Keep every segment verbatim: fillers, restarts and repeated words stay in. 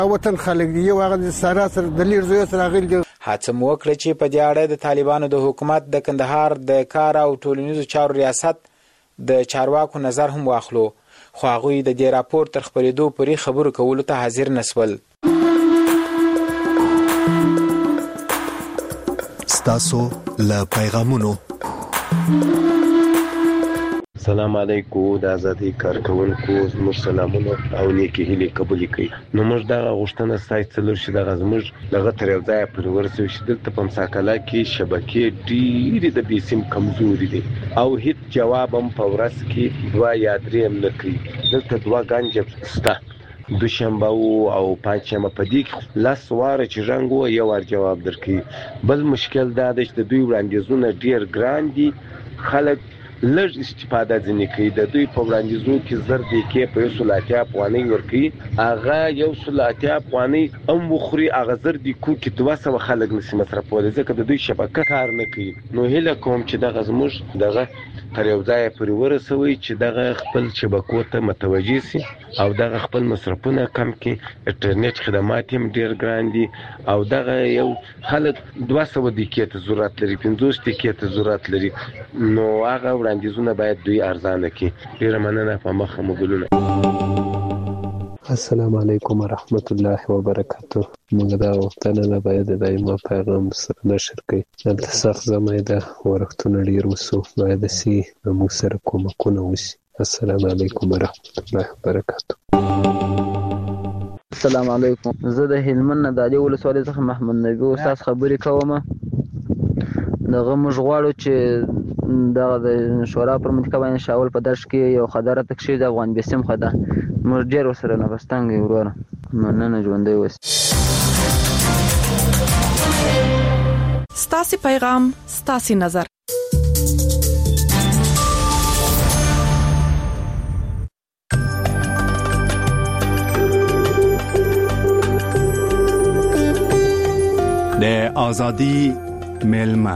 وطن خلک یو هغه سراسر د لیر زوی سره غل دي. هڅه مو وکړه چې په دې اړه د طالبانو د حکومت د کندهار د کار او ټولنیزو چارو ریاست د چارواکو نظر هم واخلو، خو هغوی د دې راپور تر خپرېدو پورې خبرو کولو ته حاضر نسول. ستاسو له پیغامونو. السلام علیکم د آزادۍ کارکونکو زموږ سلامونه او نیکې هیلې قبول کړئ. نو موږ دغه غوښتنه ستاسو څلور شي دغه زموږ دغه تر یو ځای پورې ورسوي چې دلته په مساکله کې شبکې ډېرې د بیسیم کمزوري دي او هیڅ جواب هم په ورځ کې دوه یا درې هم نه کوي. دلته دوه ګنجه شته، دوشنبه او پنجشنبه په دې کې لاس واره چې رنګ و یو ور جواب درکړي. بل مشکل دا دی چې د دوی وړاندیزونه ډېر ګران دي، خلک لږ استفاده ځنې کوي. د دوی په وړاندیزو کې زر دقیقې په یو سل اتیا افغانۍ ورکوي، هغه یو سل اتیا افغانۍ هم وخوري، هغه زر دقیقو کې دوه سوه خلک نشي مصرفولی ځکه د دوی شبکه کار نه کوي. نو هیله کوم چې دغه زموږ دغه تر یو ځایه پورې ورسوي چې دغه خپل شبکو ته متوجه سي او دغه خپل مصرفونه کم کړي. انټرنیټ خدمات هم ډېر ګران دي او دغه یو خلک دوه سوه دقیقې ته ضرورت لري، پنځوس دقیقې ته ضرورت لري. نو هغه وړاندیزونه باید دوی ارزانه کړي. ډېره مننه. په مخه مو ګلونه. السلام علیکم ورحمت الله وبرکاته. موږ دا غوښتنه نه باید د دایما پیغام سره نشر کړي. دلته سخت زمای ده، ورښتونه ډېر وسو، باید سي موږ سره کومکونه وسي. السلام علیکم ورحمت الله وبرکاته. السلام علیکم. زه د هلمند نه د علي ولسوالۍ څخه محمد نبی استاد خبرې کوم. دغه موږ غواړو چې دغه د شورا پر منطقه باندې شاول په درش کې یو خبره تکشي د افغان بیسیم خدا موږ ډېر وسره نه بستانګي وروره. مننه، ژوندی اوسئ. ستاسو پیغام ستاسو نظر. د آزادی میلمه.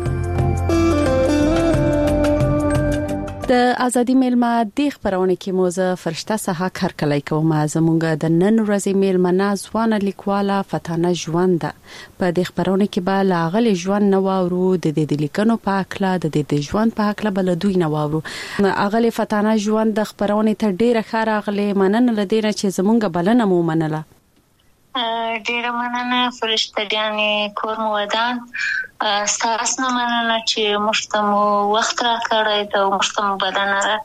د ازادي میلمه د خبرونه کې موزه فرشته سها کارکلای کوم. زمونږ د نن ورځې میلمنه ځوانه لیکواله فتانه ژوند په د خبرونه کې به لاغلی ژوند نو ورو د دې لیکنو په اکلا د دې ژوند په اکلا بل دوی نو ورو اغلی فتانه ژوند د خبرونه ته ډیره خاره اغلی مننه لدینه چې زمونږ بلنه مو منله. ډیره مننه فرشته جانې کور مو ودان. ستاسو نه مننه چې مشتمو وخت را کړی ته مشتمو بدن را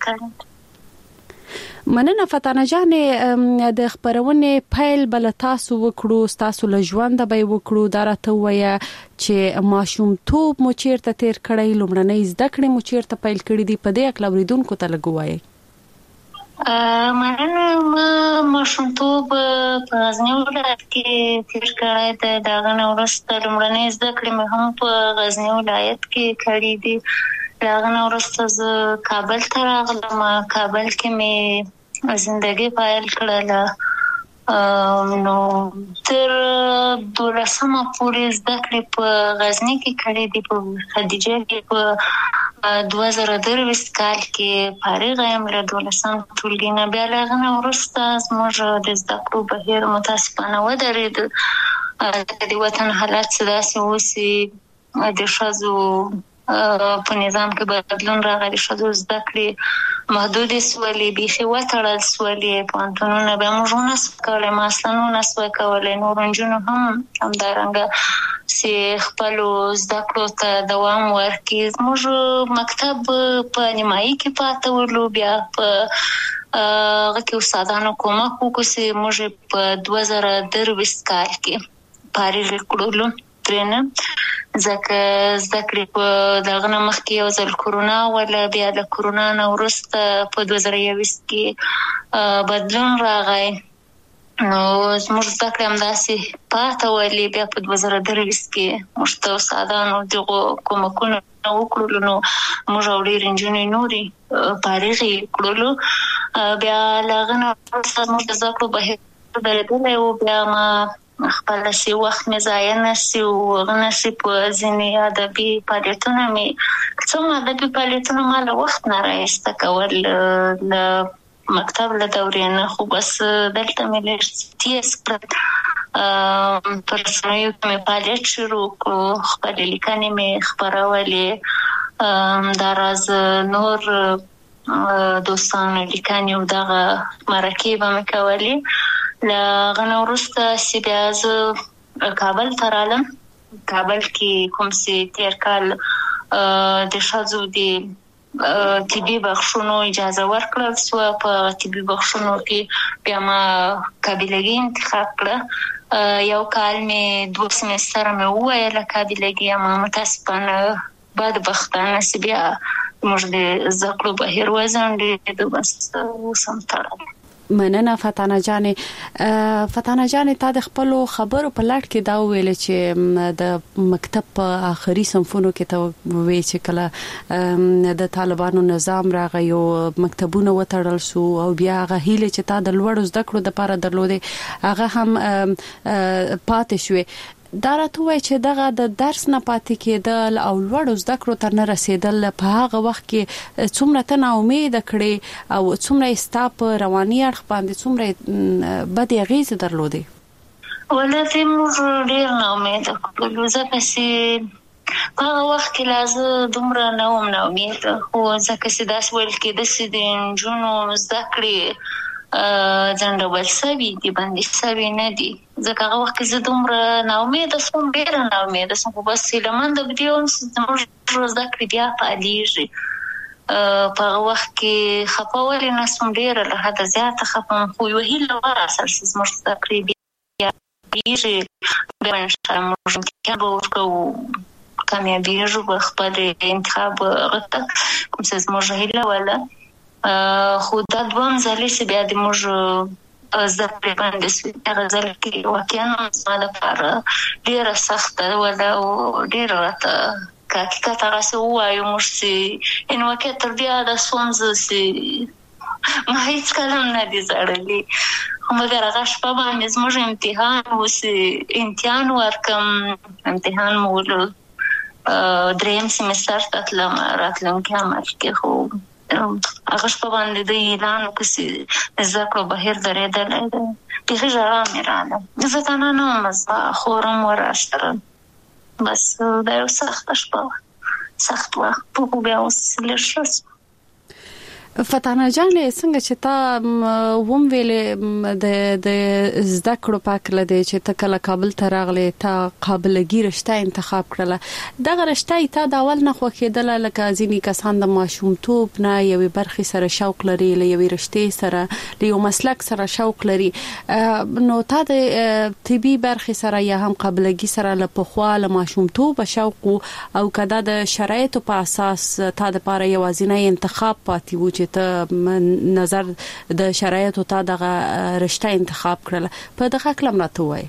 کړی. مننه فتانه جانې د خبرونه پیل بل تاسو وکړو، تاسو له ژوند به وکړو. دا راته وایي چې ماشوم توپ مو چیرته تیر کړی، لومړنۍ زده کړې مو چیرته پیل کړې دي، په دې اکلا وریدونکو ته لګوي. مننه. ما ماشومتوب په غزني ولایت کې تیر کړی دی. د هغه نه وروسته لومړنۍ زده کړې مې هم په غزني ولایت کې کړې دي. د هغه نه وروسته زه کابل ته راغلم. کابل کې مې زندګي پیل کړله. نو تر دولسمه پورې زده کړې په غزني کې کړې دي. په خدیجه کې په دوه زره درویشت کال کې فارغ یم له دولسم ټولګي نه. بیا له هغه نه وروسته زموږ د زده کړو بهیر متاسفانه ودرېد. د وطن حالات څه داسې اوسي، د ښځو په نظام کې بدلون راغلی، د ښځو زده کړې محدودې سولې، بیخي وتړل سولې. پوهنتونونه بیا موږ ونسو کولی، ما اصلا ونسوه کولی. نورو نجونو هم همدارنګه چې خپلو زده کړو ته دوام ورکړي. زموږ مکتب په نیمایي کې پاته ولو. بیا په هغه کې استادانو کومک وکړو چې موږ په دوه زره درویشت کال کې فارغ کړلو ترېنه، ځکه زده کړې په دغه نه مخکې یو ځل کرونا وله. بیا د کرونا نه وروسته په دوه زره یوویشت کې بدلون راغی. نو زموږ زده کړې همداسې پاته ولې. بیا په دوه زره درویشت کې موږ ته استادانو دغو کومکونه وکړلو. نو موږ او ډېرې نجونې نورې فارغې کړلو. بیا له هغه نه وروسته زموږ د زده کړو بهیر درېدلی و. بیا ما خپله سي وخت مې ضایع نه سي او هغه نه سي په ځینې ادبي فعالیتونه مې څوم ادبي فعالیتونه ما له وخت نه رایسته کول. له مکتب له دورې نه، خو بس دلته مې لږ تیز کړل. پر رسنیو کې مې فعالیت شروع کړو، خپلې لیکنې مې خپرولې. دا راز نور دوستانو لیکنې او دغه مرکې به مې کولې. له هغه نه وروسته چې بیا زه کابل ته رالم. کابل کې کوم چې تېر کال د ښځو د طبي بخښونو اجازه ورکړل سوه، په طبي بخښونو کې بیا ما قابلګي انتخاب کړه. یو کال مې دوه سمستره مې وویله قابلګي، اما متاسفانه بدبختانه چې بیا موږ د زده کړو بهیر وځنډېد، بس اوس هم تړلی. مننه فتانه جانې. فتانه جانې تا د خپلو خبرو په لړ کې دا ویل چې د مکتب په آخري صنفونو کې ته وی چې کله د طالبانو نظام راغی او مکتبونه وتړل شو او بیا هغه هیله چې تا د لوړو زده کړو لپاره درلودې هغه هم پاتې شوې. دا راته وایي چې دغه د درس نه پاتې کېدل او لوړو زده کړو ته نه رسیدل په هغه وخت کې څومره ته ناامیده کړې او څومره یې ستا په رواني اړخ باندې څومره بدې اغېزې درلودې؟ ولې موږ ډېر ناامیده کړلو، ځکه چې په هغه وخت کې لا زه دومره نه وم ناامیده، خو ځکه چې داسې ویل کېده چې د نجونو زده کړې ځنډول سوي دي، بندي سوي نه دي. ځکه هغه وخت کې زه دومره ناامیده سوم، ډېره ناامیده سوم، خو بس هیله منده په دې وم چې زموږ زده کړې بیا فعالېږي. په هغه وخت کې خفه ولې نه سوم، ډېره له حده زیاته خفه وم، خو یوه هیله وه اصل چې زموږ زده کړې بیا فعالېږي، بیا انشاءالله موږ امتحان به ورکوو، کامیابېږو به خپل انتخاب هغه ته کوم څه زموږ هیله وله. خو دا دوهم ځل چې بیا د موږ زده کړې بندې سوې، هغه ځل کې واقعا زما لپاره ډېره سخته وله او ډېره راته که حقیقت هغسې ووایو موږ چې یعنې واقع تر دې یاده سوم زه چې ما هېڅکله هم نه دي زړلي، خو مګر هغه شپه باندې زموږ امتحان و چې امتحان ورکړم، امتحان مو ولو درېیم سمستر ته تلم راتلونکي عمل کې، خو هغه شپه باندې د اعلان وکړ چې زده کړو بهیر درېدلی دی، بیخي ژړا مې راغله. زه تنها نه وم، زما خور هم وراسره، بس دا یو سخته شپه وه، سخت وخت، خو بیا اوس لږ ښه شو. فتانه جانې څنګه چې تا وم ویلې د د زده کړو پاکله دی چې ته کله کابل ته راغلې، تا قابلګي رشته انتخاب کړله. دغه رشته تا د اول نه خوښېدله لکه ځینې کسان د ماشومتوب نه یوې برخې سره شوق لري، له یوې رشتې سره له یو مسلک سره شوق لري، نو تا د طبي برخې سره یا هم قابلګي سره له پخوا له ماشومتوب شوق او کدا د شرایطو په اساس تا د پاره یوازینی انتخاب پاتې و چې ته نظر د شرایطو ته دغه رشته انتخاب کړله، په دغه کلم راته وایي؟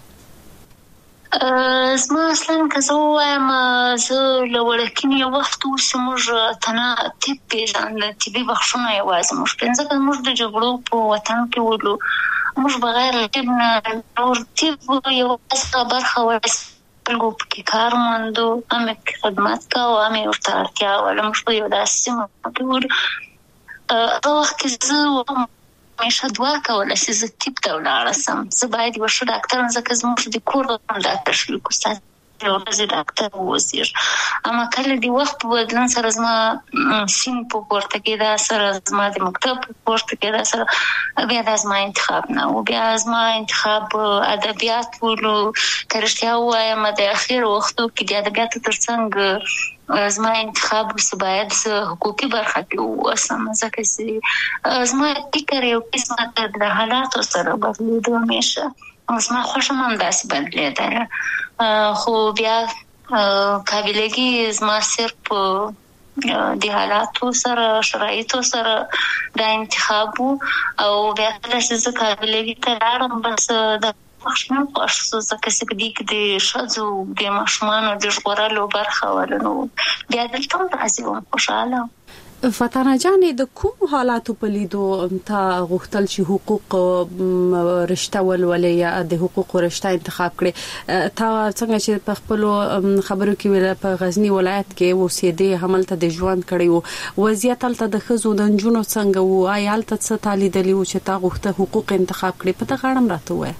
زما اصلا که زه ووایم زه له وړکینې وخت اوس موږ تنه طب پېژانده، طبي بخښونه یوازې موږ پېژنده، ځکه موږ د جګړو په وطن کې ولو، موږ بغیر طب نه نور طب یوازې برخه وه، خلکو پکې کار موندو، هم یې خدمت کوو، هم یې ورته اړتیا وله، موږ په یو داسې سیمه کې ولو. هغه وخت کې زه همیشه دعا کوله چې زه طب ته ولاړه سم، زه باید یوه ښه ډاکټر وم، ځکه زموږ د کور ډاکټر شریک استاد یو ورځې ډاکټر واوسېږي، اما کله د وخت په بدلون سره زما سین په پورته کېدا سره، زما د مکتب په پورته کېدا سره بیا دا زما انتخاب نه و، بیا زما انتخاب ادبیات ولو. که رښتیا ووایم د اخرو وختو کې د ادبیاتو تر څنګ زما انتخاب اوس باید زه حقوقي برخه کې واوسم، ځکه چې زما فکر یو قسمه د حالاتو سره بدلېدو همیشه، زما خوښه هم همداسې بدلېدله، خو بیا قابلګي زما صرف د حالاتو سره شرایطو سره دا انتخاب و، او بیا کله چې زه قابلګي ته لاړم بس د خوښ مې خوښ شو، ځکه چې په دې کې د ښځو د ماشومانو د ژغورلو برخه وله، نو بیا دلته هم راځي وم خوشحاله. فتانه جانې د کوم حالاتو په لیدو تا غوښتل چې حقوق رشته ولولې یا د حقوق رشته انتخاب کړې تا څنګه چې په خپل خبرو کې ویل په غزنی ولایت کې اوسېدې هملته د ژوند کړی و وضعیت تلته د خزو د نجونو څنګه و آیال ته څه تالیدلی و چې تا غوښته حقوق انتخاب کړې په دغه اړه راته وایي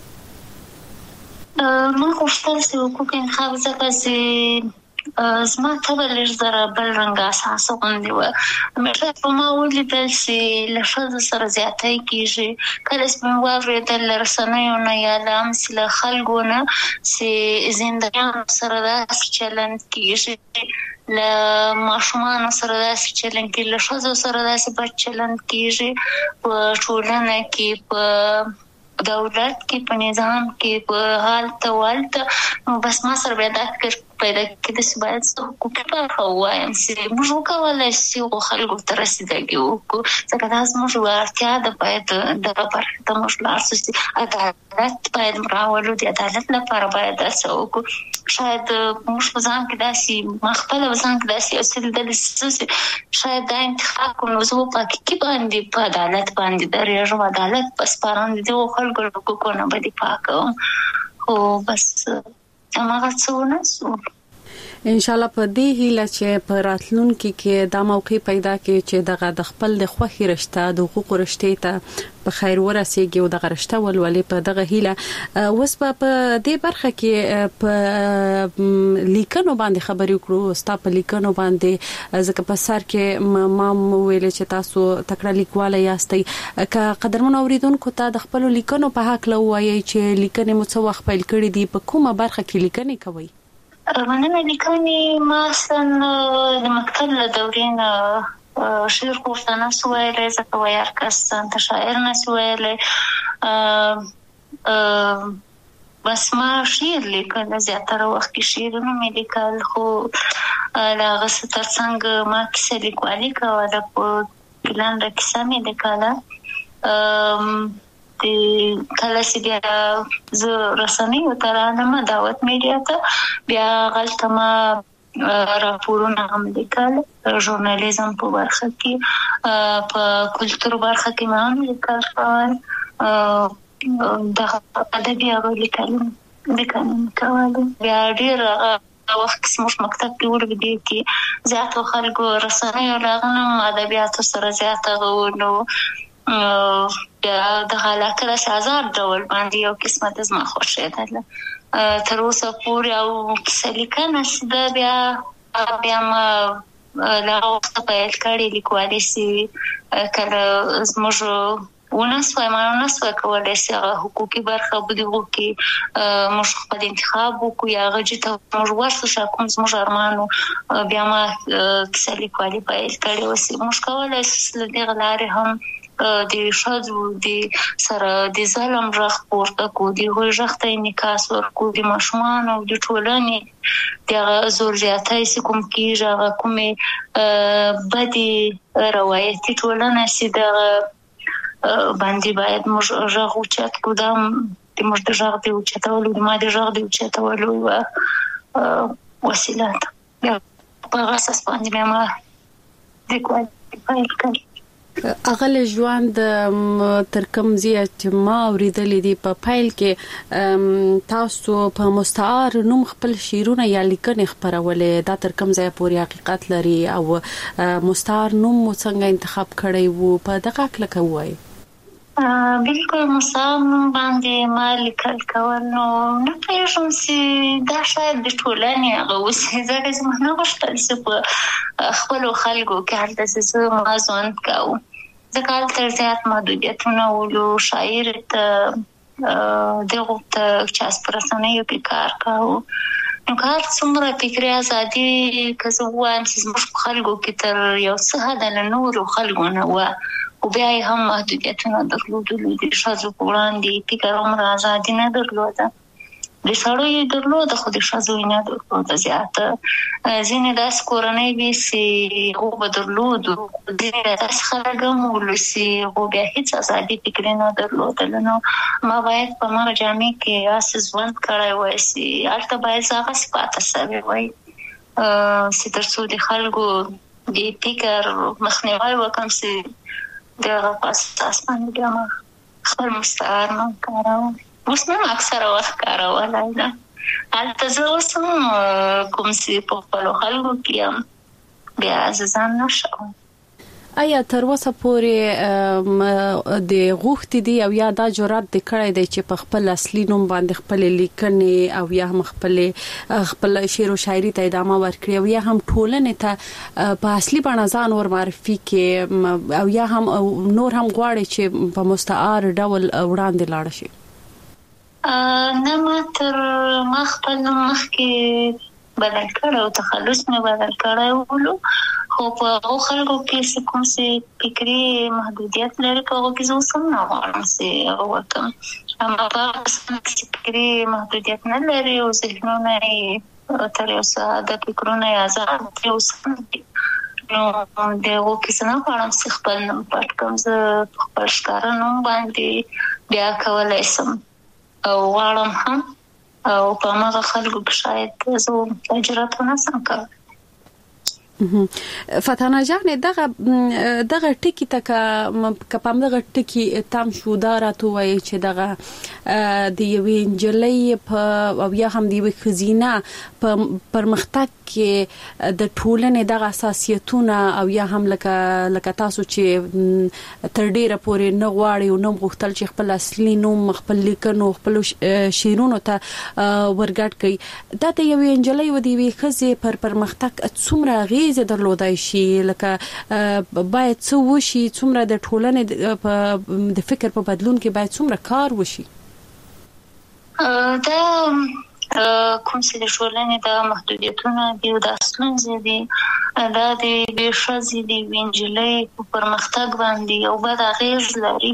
ما غوښتل چې حقوق انتخاب ځکه چې زما طبع لږ زره بل رنګ اساس غوندې وه همیشه په ما ولیدل چې له ښځو سره زیاتی کېږي کله چې مې واورېدل له رسنیو نه یا له همسې له خلکو نه چې زندګیانو سره داسې چلند کېږي له ماشومانو سره داسې چلند کېږي له ښځو سره داسې بد چلند کېږي په ټولنه کې په دولت کې په نظام کې په حالت والته نو بس ما سره بیا دا فکر پیدا کېده چې باید څه حقوقي برخه ووایم چې موږ وکولی شو خلکو ته رسېدګي وکړو ځکه دا زموږ اړتیا ده باید دغه برخې ته موږ لاړ شو چې عدالت باید راولو د عدالت لپاره باید داسې وکړو شاید موږ په ځان کې داسې ما خپله په ځان کې داسې یو څه لیدلي چې شاید دا انتخاب کړو نو زه په حقیقي باندې په عدالت باندې درېږم عدالت په سپارم د دغو خلکو له حقوقو نه به دفاع کوم خو بس هماغه څه ونه شو ان شاء الله په دې هیله چې په راتلونکي کې دا موقع پیدا کړي چې دغه د خپل د خوښي رشته د حقوق رشته ته په خیر ورسیږي او دغه رشته ولولې په دغه هیله اوس په دې برخه کې په لیکنو باندې خبرې وکړو ستا په لیکنو باندې ځکه په سر کې ما ویل چې تاسو تکړه لیکواله یاستئ که قدرمن اوریدونکو ته د خپل لیکنو په حق لوي چې لیکنې مو څه وخت پیل کړې دي په کومه برخه کې لیکنې کوي مننه لیکنې ما اصلا د مکتب له دورې نه شعر خورته نه سو ویلی ځکه ویار کس ته شاعر نه سو ویلی بس ما شعر لیکل زیاتره وخت کې شعرونه مې لیکل خو د هغه څه تر څنګ ما کیسه لیکوالي کوله په لنډه کیسه مې لیکله د کله چې بیا زه رسنیو ته رالم دعوت میډیا ته بیا هلته ما راپورونه هم لیکل ژورنالیزم په برخه کې په کلتور برخه کې ما هم لیکل کول دغه ادبي هغه لیکل لیکل کول بیا ډېر وخت چې موږ مکتب کې ورغلي کې زیاتو خلکو رسنیو راغلم ادبیاتو سره زیات هغه نو د علاقه د سازار ډول باندې یو قسمه د زما خوښېدله تر اوسه پورې او کیسه لیکنه چې ده بیا بیا ما له هغه وخته پیل کړې لیکوالي چې کله زموږ ونه سوی ما ونه سوی کولی چې هغه حقوقي برخه په دغو کې موږ خپل انتخاب وکړو یا هغه جې ته موږ ورسو شو کوم زموږ ارمانو بیا ما کیسه لیکوالي پیل کړې اوس موږ کولی شو له دغه لارې هم د ښځو د سره د ظلم غږ پورته کړو د هغوی غږ ته انعکاس ورکړو د ماشومانو او د ټولنې د هغه زور زیاتی چې کوم کېږي هغه کومې بدې روایتي ټولنه چې دغه باندې باید موږ غږ اوچت کړو دا د موږ د غږ د اوچتولو د ما د غږ د اوچتولو یوه وسیله ده په هغه اساس باندې بیا ما لیکوالي پیل کړې اغل ژوند تر کوم ځای چې ما اوریدلې دي په پیل کې تاسو په مستعار نوم خپل شعرونه یا لیکنې خپرولې دا تر کوم ځای پورې حقیقت لري او مستعار نوم مو څنګه انتخاب کړی وو په دغه کله کوي بالکل مستعار نوم باندې ما لیکل کول نو نه پوهېږم چې دا شاید د ټولنې هغه اوسي ځکه چې ما نه غوښتل چې په خپلو خلکو کې هلته چې زه ما ژوند کوو ځکه هلته زیات محدودیتونه ولو شاعر ته دغو ته چې په رسنیو کې کار کوو نو که هر څومره فکري ازادي که زه ووایم چې زموږ په خلکو کې تر یو څه حده له نورو خلکو نه وه خو بیا یې هم محدودیتونه درلودلو د ښځو په وړاندې فکر عمر ازادي نه درلوده د سړو یې درلوده خو د ښځو یې نه درلوده زیاته ځینې داسې کورنۍ وې چې هغو به درلودو ځینې داسې خلک هم ولو چې هغو بیا هېڅ ازادي فکري نه درلودله نو ما باید په هماغه جامع کې هسې ژوند کړی وای چې هلته باید زه هغسې پاته سوې وای چې تر څو د خلکو د فکر مخنیوي وکم چې د اساس باندې ما خپل مستعار نه کاروم. اوس نه اکثره وخت کارولای نه. البته زه اوس هم کوم چې په خپلو خلکو کې یم بیا زه ځان نه شم. آیا تر اوسه پورې د غوښتي دی او یا دا جرأت د کړی دی چې په خپل اصلي نوم باندې خپل لیکنې او یا هم خپل خپل شعر او شاعري ته ادامه ورکړي او یا هم ټولنې ته په اصلي بڼه ځان ور معرفي کې او یا هم نور هم غواړي چې په مستعار ډول وړاندې لاړ شي؟ نه ما تر ما خپل مخکې بدل کړو، تخلص مې بدل کړو ولو خو په خلکو کې څه کوم څه فکري محدودیت لري په هغه کې زه سم نه غواړم چې هغه وکړم. اما په هغه کې فکري محدودیت نه لري او ذهنونه یې تر اوسه د فکرونو آزاد دي او سم دي. نو د هغو کې څه نه غواړم چې خپل نوم پټ کړم. زه په خپل ښکاره نوم باندې بیا کولی شم او غواړم هم او په هغه خلکو کې شاید زه جرأت ونه شم کولی. فتانه جان دغه دغه ټکی تک کپم دغه ټکی تام شو دا راته وایي چې دغه د یوې نجلۍ په او یا هم د یوې ښځینه په پرمختګ کې د ټولنې دغه اساسیتونه او یا هم لکه لکه تاسو چې تر ډیره پورې نه غواړي او نه غوښتل چې خپل اصلي نوم خپل لیکنو خپل شعرونو ته ورګډ کړي. دا د یوې نجلۍ او د یوې ښځې پر پرمختګ څومره زه درلودای شي لکه باید څه وشي څومره د ټولنې د فکر په بدلون کې باید څومره کار وشي؟ دا کوم چې د ټولنې د محدودیتونه دي او د ستونزې دي دا د یوې ښځې د یوې نجلۍ په پرمختګ باندې یو بد اغېز لري.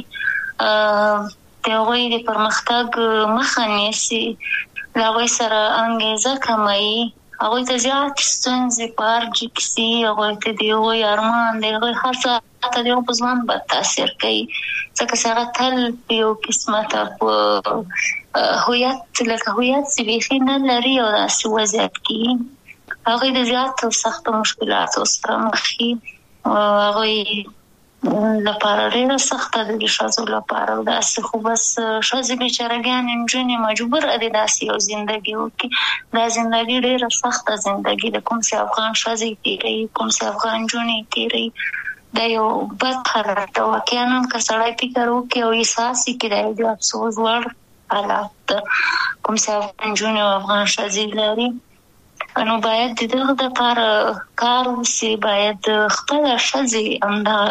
د هغوی د پرمختګ مخه نیسي، له هغوی سره انګېزه کموي، هغوی ته زیات ستونزې په ارجې کسي، هغوی ته د هغوی ارمان د هغوی هڅه ته د هغوی په ژوند بد تاثیر کوي ځکه چې هغه تل په یو قسمته په هویت لکه هویت چې بیخي نه لري او داسې وضعیت کې هغوی د زیاتو سختو مشکلاتو سره مخ دي. هغوی لپاره ډېره سخته ده د ښځو لپاره او داسې خو بس ښځې بېچارهګانې نجونې مجبوره دي داسې یو زندګي وکړي. دا زندګي ډېره سخته زندګي ده کوم چې افغان ښځې تېروي کوم چې افغان نجونې تېروي دا یو بد حالت ده. واقعا هم که سړی فکر وکړي او احساس یې کړي دا د افسوس وړ حالت ده کوم چې افغان نجونې او افغان ښځې لري. نو باید د دغه دپاره کار وشي، باید خپله ښځې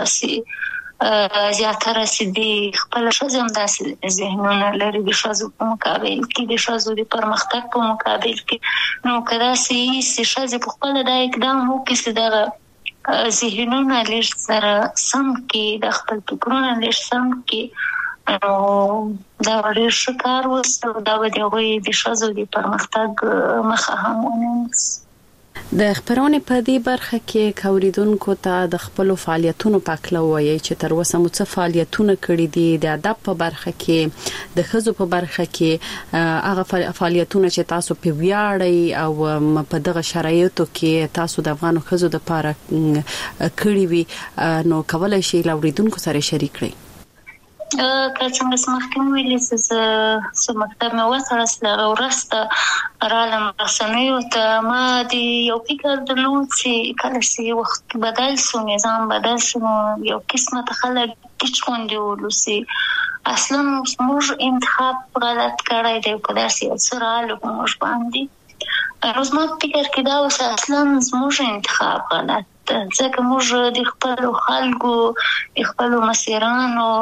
همداسې زیاتره چې د خپله ښځې همداسې ذهنونه لري د ښځو په مقابل کې د ښځو د پرمختګ په مقابل کې. نو که داسې وي چې ښځې په خپله دا اقدام وکړي چې دغه ذهنونه لږ سره سم کړي د خپل فکرونه لږ سم کړي نو دا ډېر ښه کار وشي او دا به د هغوی د ښځو د پرمختګ مخه هم ونیسي. د خپرونې په دې برخه کې که اوریدونکو ته د خپلو فعالیتونو په هکله ووایئ چې تر اوسه مو څه فعالیتونه کړي دي د ادب په برخه کې د ښځو په برخه کې هغه فعالیتونه چې تاسو په ویاړئ او په دغه شرایطو کې تاسو د افغانو ښځو دپاره کړي وي نو کولی شئ له اوریدونکو سره شریک کړئ. که څنګه چې مخکې ویلي چې زه چې مکتب مې وتړل له هغه وروسته رالم رسنیو ته ما د یو فکر درلود چې کله چې وخت بدل شو نظام بدل شو نو یو قسمت خلک ټیچ غوندې ولوسي اصلا موږ انتخاب غلط کړی دی که داسې یو څه راغلو په موږ باندې نو زما فکر کې دا و چې اصلا زموږ انتخاب غلط ده ځکه موږ د خپلو خلکو د خپلو مسیرانو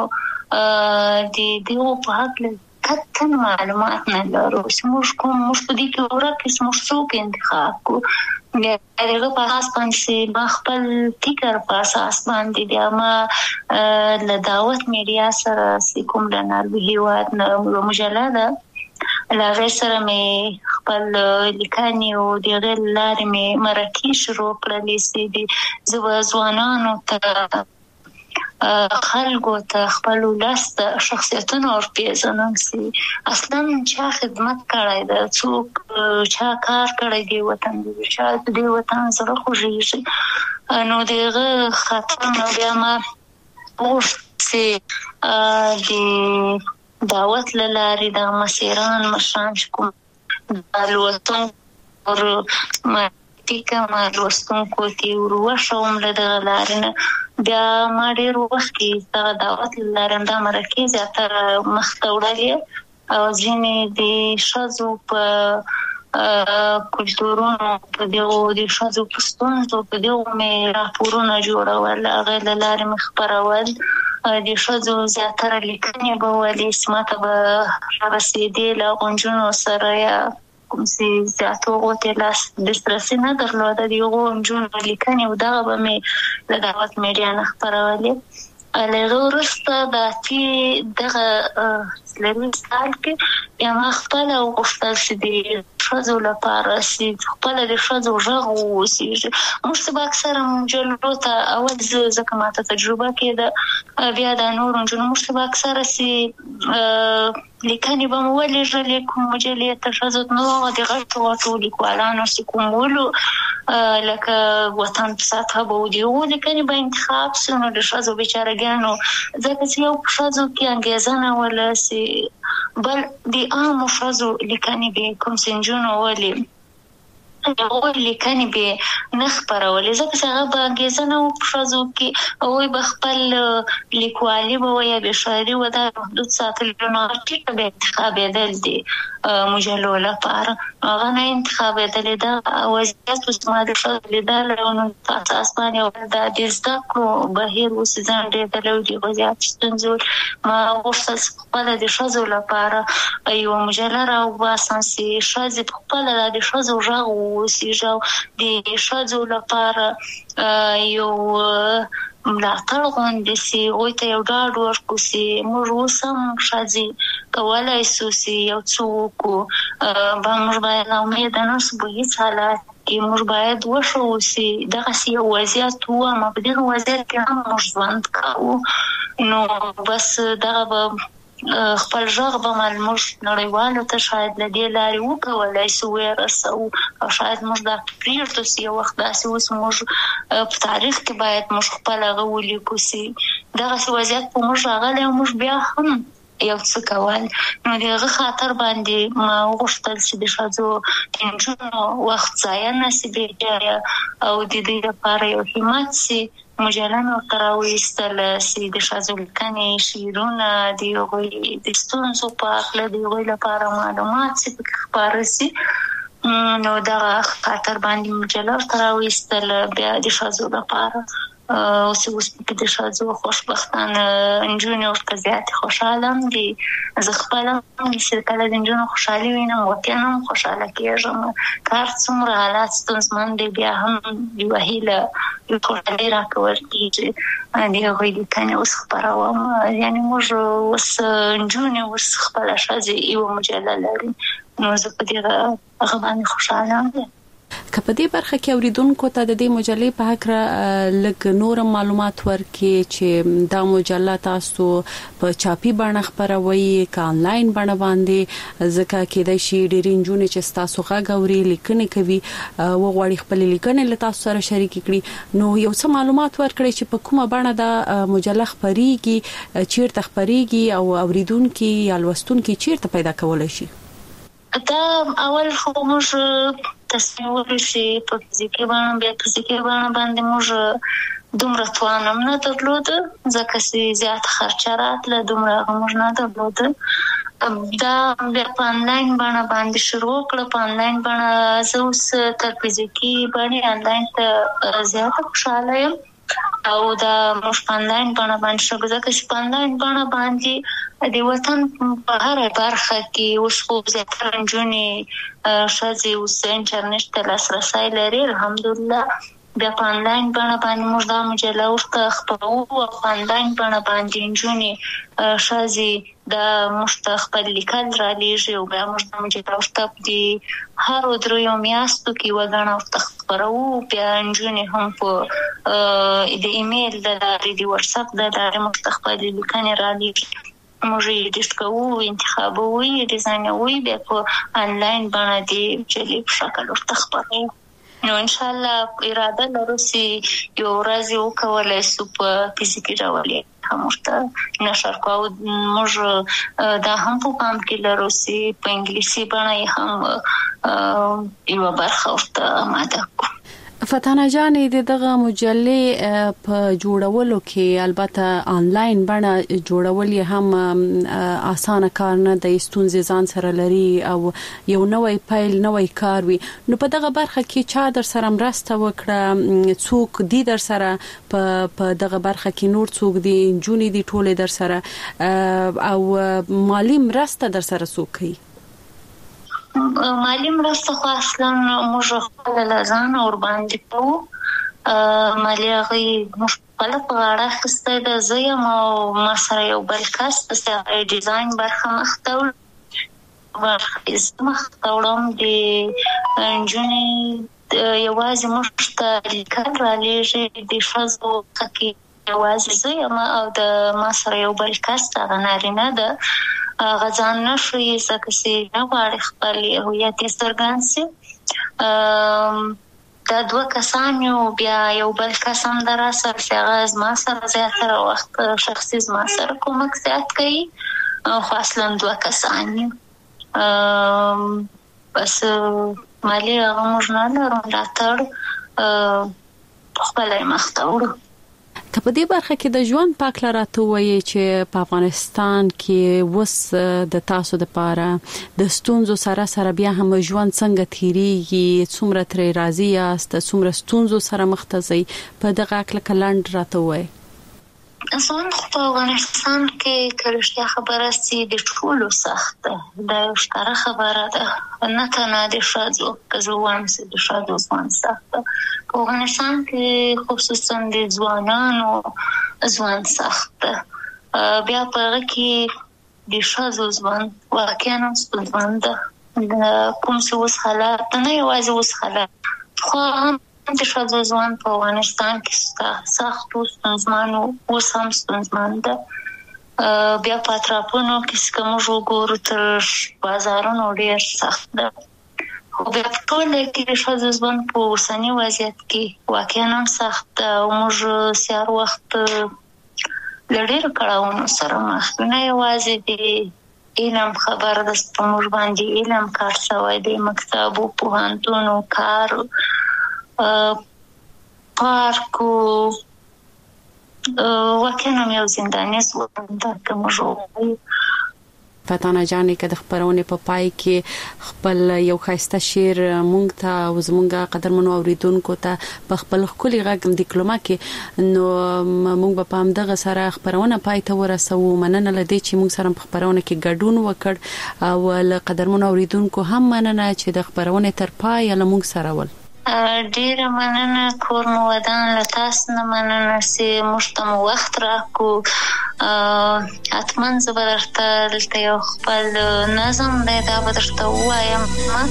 د دغو په هکله قطعا معلومات نه لرو چې موږ کوم موږ په دې کې ورک چې موږ څوک انتخاب کړو د هغه په اساس باندې ما خپل فکر په اساس باندې بیا ما له دعوت میډیا سره چې کوم د ناروې هېواد نه مجله ده له هغې سره مې خپل لیکنې او د هغې له لارې مې مرکې شروع کړلې چې زه به ځوانانو ته خلکو ته خپل ولس ته شخصیتونه ورپېژنم چې اصلا چا خدمت کړی ده، څوک چا کار کړی دی وطن دی، چا د دې وطن زړه خوږېږي. نو د هغه خاطر نو بیا ما غوښت چې د دعوت له لارې دغه مسیران مشران چې کوم د لوستونکو ور ټیکه ما لوستونکو ته ور وښوم له دغه لارې نه. بیا ما ډېر وخت کې دغه دعوت له لارې همدا مرکې زیاتره مخته وړلې او ځینې د ښځو په کلتورونو په دغو د ښځو په ستونزو په دغو مې راپورونه جوړول، هغې له لارې مې خپرول. د ښځو زیاتره لیکنې به ولې چې ما ته به رسېدې له هغو نجونو سره یا کوم چې زیاتو هغو ته لاس دسترسي نه درلوده د هغو نجونو لیکنې او دغه به مې له دعوت میډیا نه خپرولې. له هغه وروسته د اتې دغه څلرویشت کال کې بیا ما خپله وغوښتل چې د ښځو لپاره چې خپله د ښځو غږ واوسېږي. موږ ته به اکثره مجلو ته اول زه ځکه ما ته تجربه کېده، بیا د نورو نجونو موږ ته به اکثره چې لیکنې به مو ولېږلې کوم مجلې ته ښځو ته، نو هغه د غټو غټو لیکوالانو چې کوم ولو لکه وطن په سطحه به و د هغو لیکنې به انتخاب سي. نو د ښځو بیچارهګانو ځکه چې یو په ښځو کې انګېزه نه وله چې بل د عامو ښځو لیکنې به کوم چې نجونو ولې هغوی لیکنې به نه خپرولې ځکه چې هغه به انګېزه نه وه په ښځو کې، هغوی به خپل لیکوالي به وه یا بې شاعري وه دا محدود ساتلي، نو هغه ټیټه به انتخابېدل د مجلو لپاره، هغه نه انتخابېدلې. دا وضعیت اوس ما د ښځو لیدلی نو په اساس باندې دا د زده کړو بهیر اوس ځنډېدلی و، د هغو زیات ستونزې ما غوښتل چې خپله د ښځو لپاره یوه مجله راوباسم چې ښځې په خپله دا د ښځو غږ ووسېږي او د ښځو لپاره یو ملاتړ غوندې سي، هغوی ته یو ډاډ ورکړو چې موږ اوس هم ښځې کولی سو چې یو څه وکړو، به موږ باید ناامیده نه سو په هېڅ حالت کې، موږ باید وښیو چې دغسې یو وضعیت و اما په دغه وضعیت کې هم موږ ژوند کوو. نو بس دغه به خپل غږ به موږ نړیوالو ته شاید له دې لارې وکولی سو ورسوو او شاید موږ دا پرېږدو چې یو وخت داسې اوس موږ په تاریخ کې باید موږ خپل هغه ولیکو چې دغسې وضعیت په موږ راغلی او موږ بیا هم یو څه کول. نو د هغه خاطر باندې ما وغوښتل چې د ښځو د نجونو وخت ضایع نه سي بېجایه او د دوی لپاره یو همت سي. مجله مې ورته راویستله چې د ښځو لیکنې، شعرونه، د هغوی د ستونزو په هکله د هغوی لپاره معلومات چې پکې خپاره سي. نو دغه خاطر باندې مجله ورته راویستله. بیا د ښځو لپاره اوس اوس پکې د ښځو خوشبختانه نجونې ورته زیاتې خوشحاله هم دي. زه خپله هم چې کله د نجونو خوشحالي وینم واقعا هم خوشحاله کېږم. کار څومره حالات ستونزمن دی بیا هم یوه هیله یوه خوشحالي راکول کېږي د هغوی لیکنې اوس خپروم. یعنې موږ اوس نجونې اوس خپله ښځې یوه مجله لري، نو زه په دې هغه باندې خوشحاله یم. که په دې برخه کې اوریدونکو ته د دې مجلې په هکله لږ نور معلومات ورکړي چې دا مجله تاسو په چاپي بڼه خپروي که آنلاین بڼه باندې، ځکه کېدای شي ډېرې نجونې چې ستاسو غږ اوري لیکنې کوي وغواړي خپلې لیکنې له تاسو سره شریکې کړي، نو یو څه معلومات ورکړئ چې په کومه بڼه دا مجله خپریږي، چیرته خپریږي او اوریدونکي یا لوستونکي چیرته پیدا کولی شي. دا اول خو موږ تصمیم ونیو چې په فزیکي بڼه بیا فزیکي بڼه باندې موږ دومره توان هم نه درلوده ځکه چې زیاته خرچه راتله، دومره هغه موږ نه درلوده. دا بیا په آنلاین بڼه باندې شروع کړه. په آنلاین بڼه زه اوس تر فزیکي بڼې آنلاین ته زیاته خوشحاله یم او دا موږ په آنلاین بڼه باندې شروع ځکه چې په آنلاین بڼه باندې د وطن په هره برخه کې اوس خو زیاتره نجونې ښځې اوس انټرنیټ ته لاسرسی لري الحمدلله. بیا په آنلاین بڼه باندې موږ دا مجله ورته خپروو او په آنلاین بڼه باندې نجونې ښځې دا موږ ته خپل لیکل رالیږي او بیا موږ دا مجله ورته د هرو دریو میاشتو کې یوه ګڼه ورته خپروو. بیا نجونې هم په د ایمیل د لارې د واتس اپ د لارې موږ ته خپلې لیکنې رالیږي، موږ یې ایډیټ کوو، انتخابوو، یې ډیزاینوو، بیا په آنلاین بڼه د جلې په شکل ورته خپروو. نو انشاءالله اراده لرو چې یو ورځ یې وکولی شو په فزیکي ډول یې هم ورته نشر کوو. موږ دا هم په پام کې لرو چې په انګلیسي بڼه یې هم یوه برخه ورته آماده کړو. فتانه جانې د دغه مجلې په جوړولو کې البته آنلاین بڼه جوړول یې هم اسانه کار نه دی، ستونزې ځان سره لري او یو نوې پیل نوې کار وي. نو په دغه برخه کې چا در سره مرسته وکړه؟ څوک دي در سره په په دغه برخه کې؟ نور څوک دي؟ جونې دي ټولې در سره؟ او مالی مرسته در سره څوک کوي؟ مالی مرسته خو اصلا موږ خپل لازم اور باندې کوو. مالی هغه موږ خپل په غاړه اخیستی ده. زه یم او ما سره یو بل کس چې هغه ډیزاین برخه مخته وړي، برخه زه مخته وړم. د نجونې یوازې موږ ته لیکل رالیږي، د ښځو کې یوازې زه یم او د ما سره یو بل کس هغه نارینه ده. غزان نشوي ځکه چې نه غواړي خپل هویت یې څرګند شي. دا دوه کسان یو، بیا یو بل کس هم در سره چې هغه زما سره زیاتره وخت شخصي زما سره کومک زیات کوي، خو اصلا دوه کسان یو. بس مالي هغه موږ نه لرو، ملاتړ خپله یې مخته وړو. که په دې برخه کې د ژوند په اړه راته وایي چې په افغانستان کې وس د تاسو د پاره د ستونزو سره سره بیا هم ژوند څنګه تیریږي، څومره ترې راضي یاست، څومره ستونزو سره مخ ته ځئ، په دغه اړه کلند راته وایي. ژوند خو په افغانستان کې که رښتیا خبره سي د ټولو سخت ده. دا یو ښکاره خبره ده، نه تنها د ښځو. که زه ووایم چې د ښځو ژوند سخت ده، په افغانستان کې خصوصا د ځوانانو ژوند سخت ده. بیا په هغه کې د ښځو ژوند واقعا هم ستونزمن ده. کوم چې اوس حالات نه یوازې اوس حالات، خو هم د ښځو ژوند په افغانستان کې سخت او ستونزمن اوس هم ستونزمن ده. بیا په اطرافونو کې که موږ وګورو تر بازارونو ډېر سخت ده. خو بیا په ټوله کې د ښځو ژوند په اوسني وضعیت کې واقعا هم سخت ده او موږ سهار وخت له ډېرو کړاوونو سره مخ یو. نه یوازې د علم خبره ده چې په موږ باندې علم کار شوی دی، مکتب و پوهنتون و کار پارک و واقعا هم یو زنداني ژوند ده که موږ ووایو. فتانه جانې که د خپرونې په پای کې خپل یو ښایسته شعر مونږ ته او زمونږ قدرمنو اوریدونکو ته په خپل ښکلي غږ دیکلوما کې، نو مونږ به په همدغه سره خپرونه پای ته ورسوو. مننه له دې چې مونږ سره په خپرونه کې ګډون وکړ او له قدرمنو اوریدونکو هم مننه چې د خپرونې تر پایه له مونږ سره ول. ډیره مننه کور مو ودان، له تاسو نه مننه چې موږ ته مو وخت راکړو. حتما زه به درته دلته یو خپل نظم دی، دا به درته ووایم.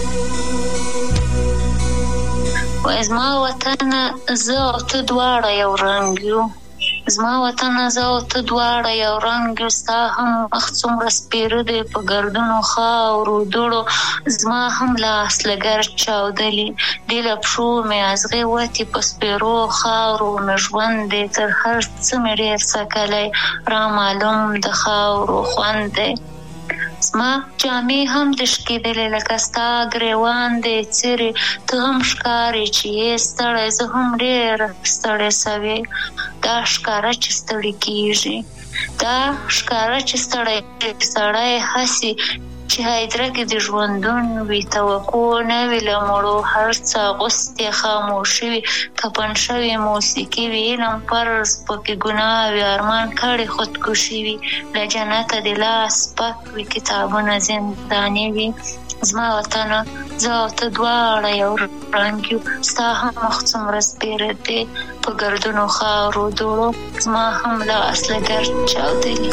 وایي زما وطنه زه او ته دواړه یو رنګ یو، زما وطنه زه او ته دواړه یو رنګ یو. ستا هم مخ څومره سپېره دی په ګردونو خاورو دوړو، زما هم لاس له ګرد چاودلي دي، له پښو مې ازغې وتې په سپېرو خاورو. مې ژوند دی تر هر څه مې ډېر څکلی، را معلوم د خاورو خوند دی. زما جامې هم د شکېدلې لکه ستا ګریوان دی څیرې، ته هم ښکارې چې یې ستړی، زه هم ډېر ستړی سوې. دا ښکاره چې ستړی کېږي، دا ښکاره چې ستړی سړی هسې چې هایدره کې د ژوندون وي، توقع نه وي له مړو، هر څه اغوستې خاموشي وي، کفن شوې موسیقي وي، علم فرض پکې ګناه وي، ارمان کړې خودکشي وي، له جنته د لاس پک وي، کتابونه زنداني وي. زما وطنه زه او ته دواړه یو رنګ یو، ستا هم مخ څومره سپېره دی په ګردونو خاورو دوړو، زما هم لاس له ګرد چاودلي.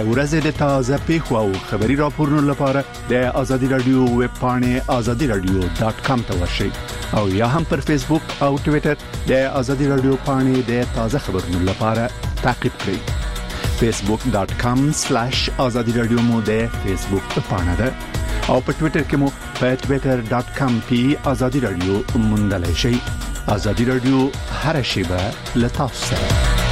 ورځې د تازه پیښو او خبري راپورونو لپاره د آزادي رادیو ویب پاڼه آزادي رادیو ډاٹ کام ته ورشئ او یا هم پر فیسبوک او ټوئیټر د آزادي رادیو پاڼه د تازه خبرونو لپاره تعقیب کړئ فیسبوک ډاٹ کام سلیش آزادي رادیو مو د فیسبوک پاڼه ده او په ټوئیټر کې مو په ټوئیټر ډاٹ کام پی آزادي رادیو موندلای شئ. آزادي رادیو هر شیبه له تاسو سره.